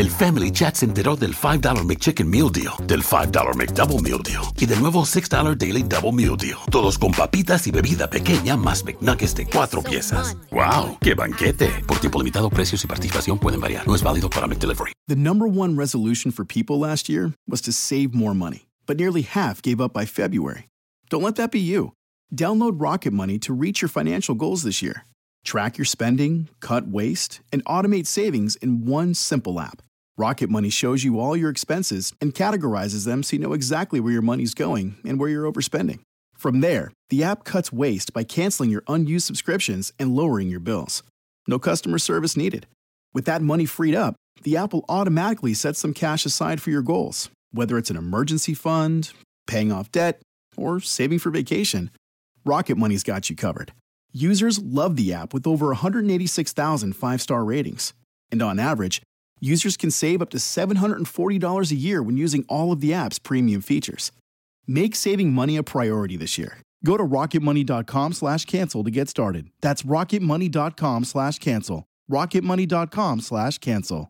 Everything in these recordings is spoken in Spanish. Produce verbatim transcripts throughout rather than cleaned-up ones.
El Family Chat se enteró del five dollar McChicken Meal Deal, del five dollar McDouble Meal Deal y del nuevo six dollar Daily Double Meal Deal. Todos con papitas y bebida pequeña más McNuggets de cuatro piezas. ¡Wow! ¡Qué banquete! Por tiempo limitado, precios y participación pueden variar. No es válido para McDelivery. The number one resolution for people last year was to save more money, but nearly half gave up by February. Don't let that be you. Download Rocket Money to reach your financial goals this year. Track your spending, cut waste, and automate savings in one simple app. Rocket Money shows you all your expenses and categorizes them so you know exactly where your money's going and where you're overspending. From there, the app cuts waste by canceling your unused subscriptions and lowering your bills. No customer service needed. With that money freed up, the app will automatically set some cash aside for your goals, whether it's an emergency fund, paying off debt, or saving for vacation. Rocket Money's got you covered. Users love the app with over one hundred eighty-six thousand five-star ratings. And on average, users can save up to seven hundred forty dollars a year when using all of the app's premium features. Make saving money a priority this year. Go to rocketmoney.com slash cancel to get started. That's rocketmoney.com slash cancel. rocketmoney.com slash cancel.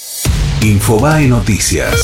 Infobae Noticias.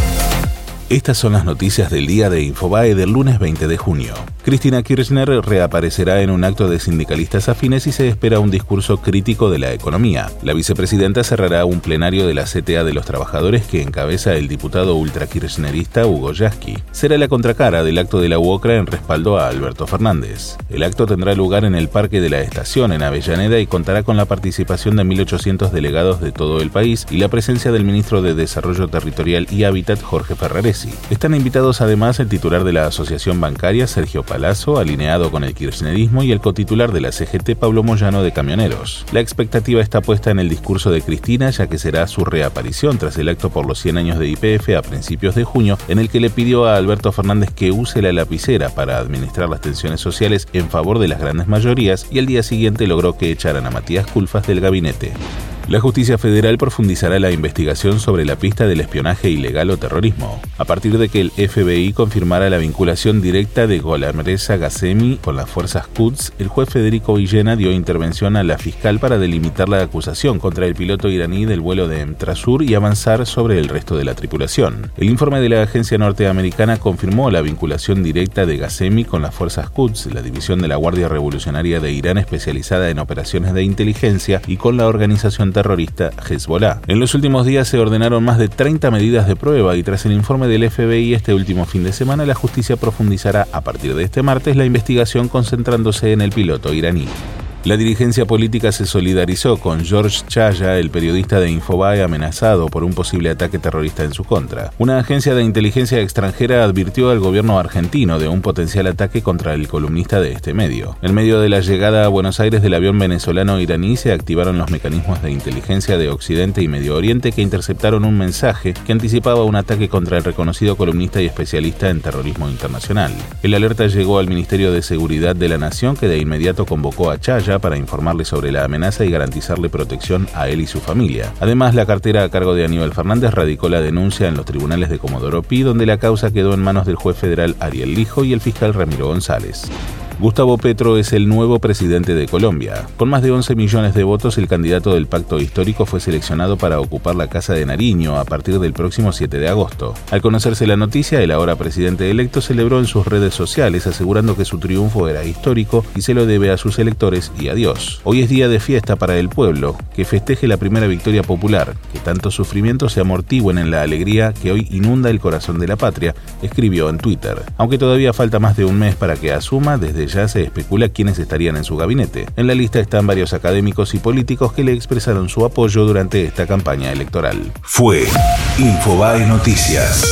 Estas son las noticias del día de Infobae del lunes veinte de junio. Cristina Kirchner reaparecerá en un acto de sindicalistas afines y se espera un discurso crítico de la economía. La vicepresidenta cerrará un plenario de la C T A de los Trabajadores que encabeza el diputado ultrakirchnerista Hugo Yasky. Será la contracara del acto de la UOCRA en respaldo a Alberto Fernández. El acto tendrá lugar en el Parque de la Estación en Avellaneda y contará con la participación de mil ochocientos delegados de todo el país y la presencia del ministro de Desarrollo Territorial y Hábitat, Jorge Ferraresi. Están invitados además el titular de la Asociación Bancaria, Sergio Palazzo, alineado con el kirchnerismo, y el cotitular de la C G T, Pablo Moyano, de Camioneros. La expectativa está puesta en el discurso de Cristina, ya que será su reaparición tras el acto por los cien años de Y P F a principios de junio, en el que le pidió a Alberto Fernández que use la lapicera para administrar las tensiones sociales en favor de las grandes mayorías, y al día siguiente logró que echaran a Matías Culfas del gabinete. La justicia federal profundizará la investigación sobre la pista del espionaje ilegal o terrorismo, a partir de que el F B I confirmara la vinculación directa de Gholam Reza Ghasemi con las fuerzas Quds. El juez Federico Villena dio intervención a la fiscal para delimitar la acusación contra el piloto iraní del vuelo de Emtrasur y avanzar sobre el resto de la tripulación. El informe de la agencia norteamericana confirmó la vinculación directa de Ghasemi con las fuerzas Quds, la división de la Guardia Revolucionaria de Irán especializada en operaciones de inteligencia, y con la organización terrorista Hezbollah. En los últimos días se ordenaron más de treinta medidas de prueba y tras el informe del F B I este último fin de semana, la justicia profundizará a partir de este martes la investigación concentrándose en el piloto iraní. La dirigencia política se solidarizó con George Chaya, el periodista de Infobae amenazado por un posible ataque terrorista en su contra. Una agencia de inteligencia extranjera advirtió al gobierno argentino de un potencial ataque contra el columnista de este medio. En medio de la llegada a Buenos Aires del avión venezolano-iraní se activaron los mecanismos de inteligencia de Occidente y Medio Oriente que interceptaron un mensaje que anticipaba un ataque contra el reconocido columnista y especialista en terrorismo internacional. El alerta llegó al Ministerio de Seguridad de la Nación, que de inmediato convocó a Chaya para informarle sobre la amenaza y garantizarle protección a él y su familia. Además, la cartera a cargo de Aníbal Fernández radicó la denuncia en los tribunales de Comodoro Pi, donde la causa quedó en manos del juez federal Ariel Lijo y el fiscal Ramiro González. Gustavo Petro es el nuevo presidente de Colombia. Con más de once millones de votos, el candidato del Pacto Histórico fue seleccionado para ocupar la Casa de Nariño a partir del próximo siete de agosto. Al conocerse la noticia, el ahora presidente electo celebró en sus redes sociales asegurando que su triunfo era histórico y se lo debe a sus electores y a Dios. Hoy es día de fiesta para el pueblo, que festeje la primera victoria popular, que tantos sufrimientos se amortigüen en la alegría que hoy inunda el corazón de la patria, escribió en Twitter. Aunque todavía falta más de un mes para que asuma, desde ya se especula quiénes estarían en su gabinete. En la lista están varios académicos y políticos que le expresaron su apoyo durante esta campaña electoral. Fue Infobae Noticias.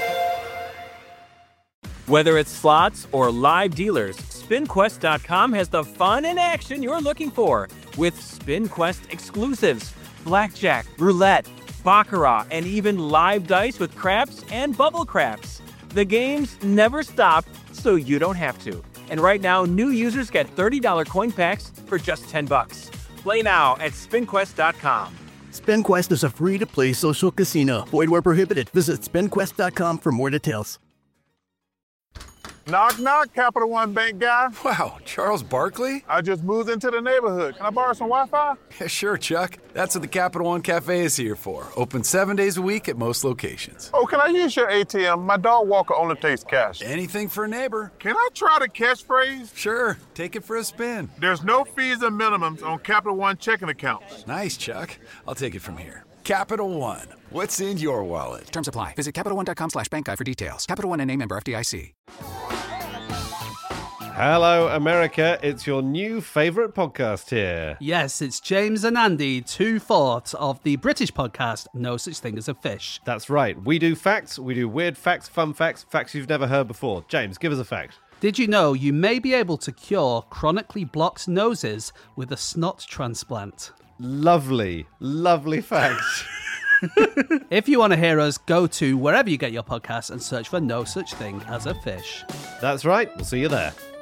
Whether it's slots or live dealers, spin quest dot com has the fun and action you're looking for. With SpinQuest exclusives, blackjack, roulette, baccarat, and even live dice with craps and bubble craps. The games never stop, so you don't have to. And right now, new users get thirty dollars coin packs for just ten bucks. Play now at spin quest dot com. SpinQuest is a free-to-play social casino. Void where prohibited. Visit spin quest dot com for more details. Knock, knock, Capital One Bank guy. Wow, Charles Barkley? I just moved into the neighborhood. Can I borrow some Wi-Fi? Yeah, sure, Chuck. That's what the Capital One Cafe is here for. Open seven days a week at most locations. Oh, can I use your A T M? My dog walker only takes cash. Anything for a neighbor. Can I try the catchphrase? Sure, take it for a spin. There's no fees and minimums on Capital One checking accounts. Nice, Chuck. I'll take it from here. Capital One. What's in your wallet? Terms apply. Visit CapitalOne.com slash bank guide for details. Capital One N A member F D I C. Hello, America. It's your new favourite podcast here. Yes, it's James and Andy, two-fourths of the British podcast No Such Thing as a Fish. That's right. We do facts. We do weird facts, fun facts, facts you've never heard before. James, give us a fact. Did you know you may be able to cure chronically blocked noses with a snot transplant? Lovely, lovely facts. If you want to hear us, go to wherever you get your podcasts and search for No Such Thing as a Fish. That's right. We'll see you there.